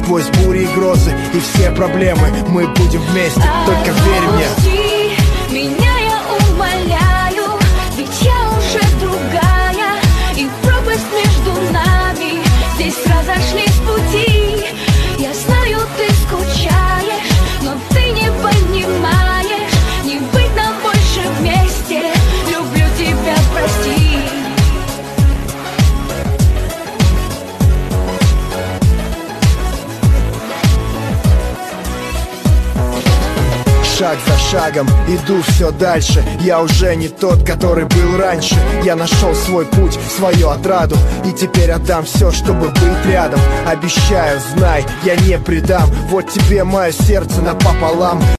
сквозь бури и грозы и все проблемы мы будем вместе, только верь мне. Отпусти меня, я умоляю, ведь я уже другая, и пропасть между нами, здесь разошлись пути. Я знаю, ты скучаешь, но ты не понимаешь, не быть нам больше вместе. Люблю тебя, прости. Шаг за шагом иду все дальше. Я уже не тот, который был раньше. Я нашел свой путь, свою отраду, и теперь отдам все, чтобы быть рядом. Обещаю, знай, я не предам. Вот тебе мое сердце напополам.